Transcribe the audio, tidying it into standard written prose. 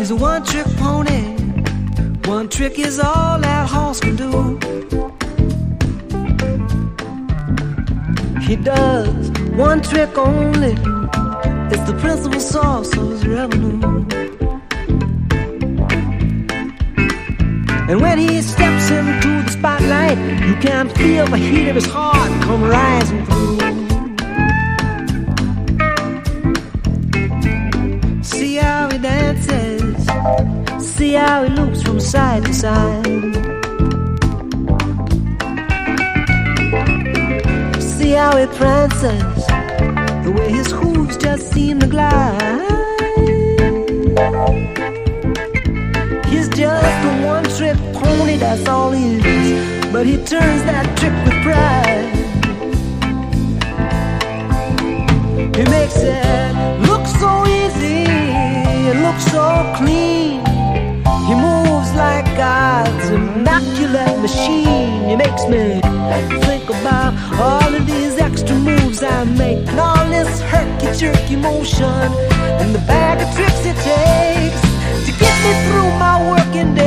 He's a one-trick pony. One trick is all that horse can do. He does one trick only. It's the principal source of his revenue. And when he steps into the spotlight, you can feel the heat of his heart come rising through. See how he dances, see how he looks from side to side. See how he prances, the way his hooves just seem to glide. He's just a one-trick pony, that's all he is. But he turns that trick with pride. He makes it look so easy, it looks so clean. He moves like God's immaculate machine. He makes me think about all of these extra moves I make, and all this herky-jerky motion, and the bag of tricks it takes to get me through my working day.